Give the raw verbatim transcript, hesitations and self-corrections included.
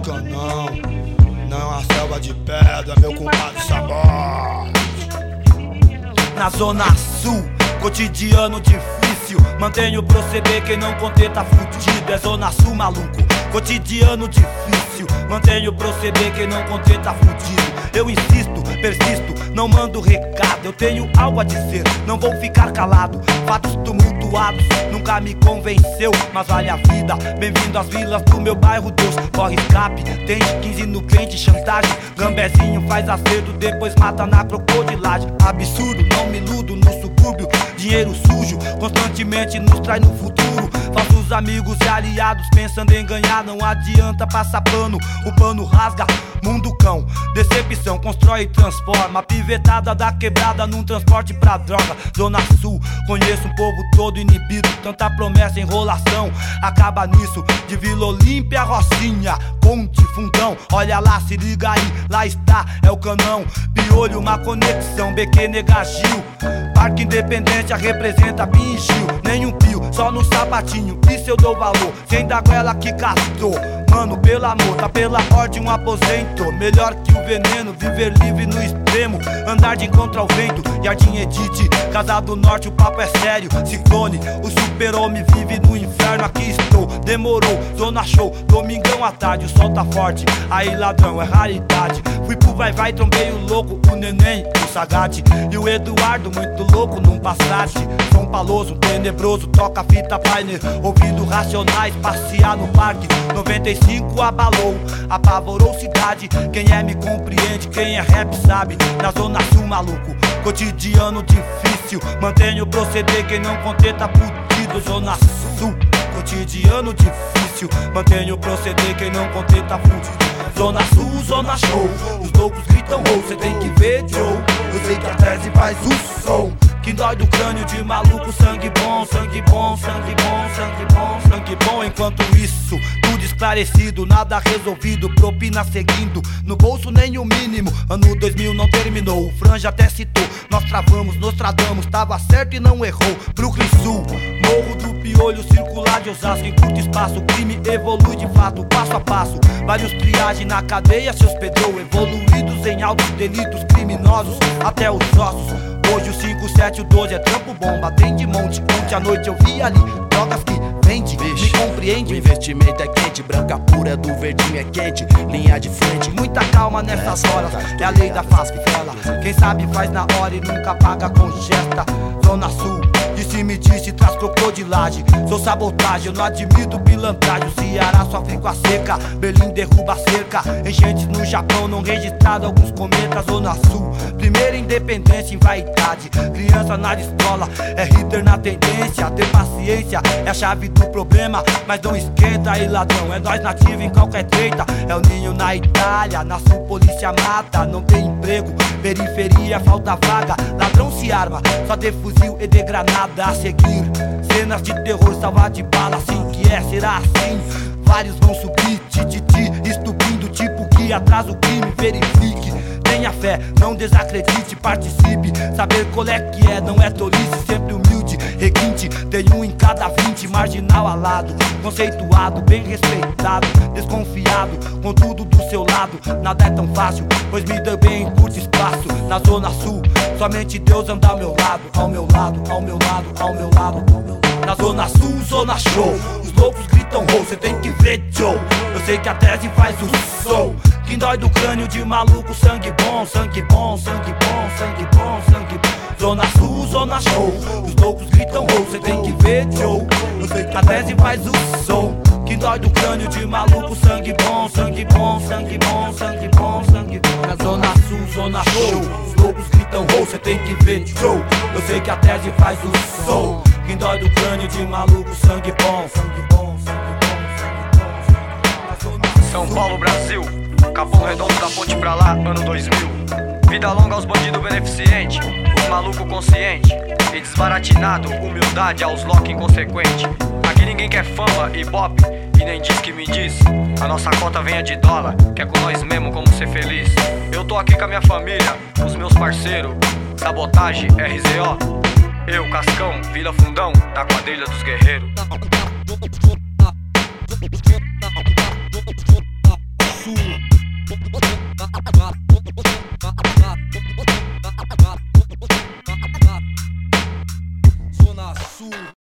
canão. Não a selva de pedra, meu compadre sabor. Na Zona Sul, cotidiano difícil. Mantenho o proceder, quem não conter tá fudido. É Zona Sul, maluco, cotidiano difícil. Mantenho o proceder, quem não conter tá fudido. Eu insisto, persisto, não mando recado. Eu tenho algo a dizer, não vou ficar calado. Fatos tumultuados, nunca me convenceu, mas vale a vida. Bem-vindo às vilas do meu bairro, Deus. Corre escape, tem quinze no crente, chantagem. Gambezinho faz acerto, depois mata na crocodilagem. Absurdo, não me iludo no subúrbio. Dinheiro sujo, constantemente nos traz no futuro. Falsos amigos e aliados pensando em ganhar. Não adianta passar pano, o pano rasga. Mundo cão, decepção, constrói e transforma. Pivetada da quebrada num transporte pra droga. Zona Sul, conheço um povo todo inibido. Tanta promessa, enrolação, acaba nisso. De Vila Olímpia, Rocinha, Ponte, Fundão. Olha lá, se liga aí, lá está, é o canão. Piolho, uma conexão, B Q Negagil. Parque Independência representa Bingil. Nenhum pio, só no sapatinho, isso eu dou valor. Sem da goela que castou, mano, pelo amor, tá pela ordem um aposento. Melhor que o veneno, viver livre no extremo. Andar de encontro ao vento, Jardim Edith. Casa do Norte, o papo é sério. Ciclone, o super-homem vive no inferno. Aqui estou, demorou, Zona Show. Domingão à tarde, o sol tá forte. Aí ladrão, é raridade. Fui pro vai-vai, trombei o louco, o neném, o Sagate. E o Eduardo, muito louco, num Passat. São Paloso, tenebroso, toca fita Pioneer. Ouvindo Racionais, passear no parque. Noventa e cinco abalou, apavorou cidade. Quem é me compreende, quem é rap sabe. Na Zona Sul, maluco, cotidiano difícil. Mantenho o proceder, quem não conter tá fudido. Zona Sul, cotidiano difícil. Mantenho o proceder, quem não conter tá fudido. Zona Sul, Zona Show, os loucos gritam gol, cê tem que ver, Joe. Eu sei que a tese faz o som que dói do crânio de maluco. Sangue bom, sangue bom, sangue bom, sangue bom, sangue bom. Enquanto isso, tudo esclarecido, nada resolvido, propina seguindo, no bolso nem o mínimo. Ano dois mil não terminou, o Franja até citou. Nós travamos, nos tradamos, tava certo e não errou. Brooklyn Sul, Morro do Piolho, circular de Osasco. Em curto espaço, o crime evolui de fato, passo a passo. Vários triagem na cadeia se hospedou, evoluídos em altos delitos criminosos até os ossos. Hoje o cinco, sete, o doze é trampo bomba, tem de monte. Ontem à noite eu vi ali drogas que vende, me compreende. O investimento é quente, branca pura do verdinho é quente. Linha de frente, muita calma nessas horas, é a lei da Fasquela. Quem sabe faz na hora e nunca paga com gesta. Zona Sul, disse-me disse, traz crocodilagem. Sou sabotagem, eu não admito pilantragem. O Ceará sofre com a seca, Berlim derruba a cerca. Enchentes no Japão, não registrado alguns cometas. Zona Sul, primeira independência em vaidade. Criança na escola, é hitter na tendência. Ter paciência é a chave do problema, mas não esquenta aí ladrão, é nós nativo em qualquer treta. É o ninho na Itália, na Sul polícia mata. Não tem emprego, periferia falta vaga. Ladrão se arma, só de fuzil e de granada a seguir. Cenas de terror, salva de bala, assim que é, será assim. Vários vão subir, tititi, estupindo tipo que atrasa o crime, verifique. Tenha fé, não desacredite, participe. Saber qual é que é, não é tolice, sempre humilde, requinte. Tem um em cada vinte, marginal alado, conceituado, bem respeitado, desconfiado, com tudo do seu lado. Nada é tão fácil, pois me deu bem em curto espaço. Na Zona Sul, somente Deus anda ao meu lado, ao meu lado, ao meu lado, ao meu lado, ao meu lado. Na Zona Sul, Zona Show, os loucos gritam gol, cê tem que ver, Joe. Eu sei que a tese faz o som que dói do crânio de maluco. Sangue bom, sangue bom, sangue bom, sangue bom, sangue bom. Zona Sul, Zona Show, os loucos gritam gol, cê tem que ver, Joe. Eu sei que a tese faz o som que dói do crânio de maluco. Sangue bom, sangue bom, sangue bom, sangue bom, sangue bom. Na Zona Sul, Zona Show, os loucos gritam gol, cê tem que ver, Joe. Eu sei que a tese faz o som que dói do crânio de maluco. Sangue bom, sangue bom, sangue bom, sangue bom. São Paulo, Brasil, Capão Redondo da ponte pra lá, ano dois mil. Vida longa aos bandidos beneficentes, os maluco consciente e desbaratinado, humildade aos lock inconsequente. Aqui ninguém quer fama, ibope, e nem diz que me diz. A nossa cota venha de dólar, que é com nós mesmo como ser feliz. Eu tô aqui com a minha família, os meus parceiros, Sabotagem, R Z O. Eu, Cascão, Vila Fundão, da quadrilha dos guerreiros. Sul.